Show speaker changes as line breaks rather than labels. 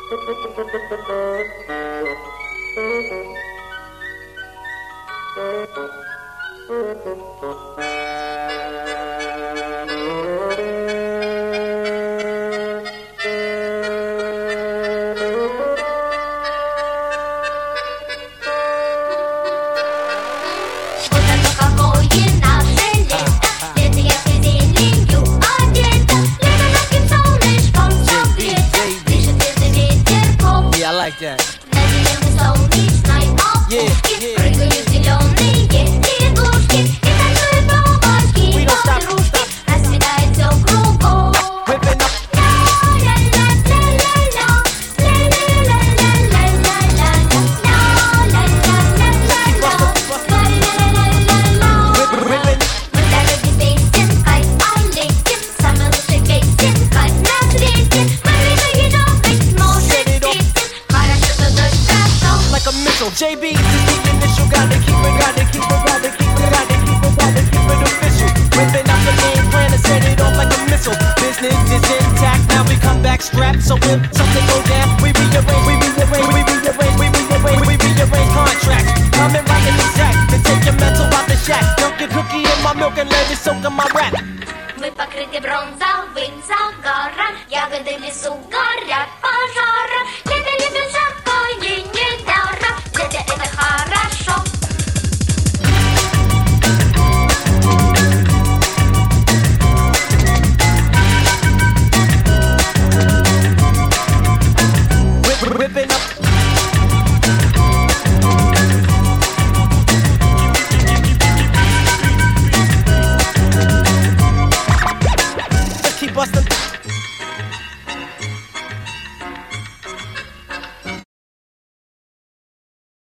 JB, this is the initial, gotta keep it official. Whipping out the game plan and set it off like a missile. Business is intact, now we come back strapped. So if something go down, we rearrange contracts. Coming right in the sack, to take your mental out the shack. Dunk your cookie in my milk and let it soak in my rap.
Мы покрыты бронзовым загаром, ягоды в лесу горят.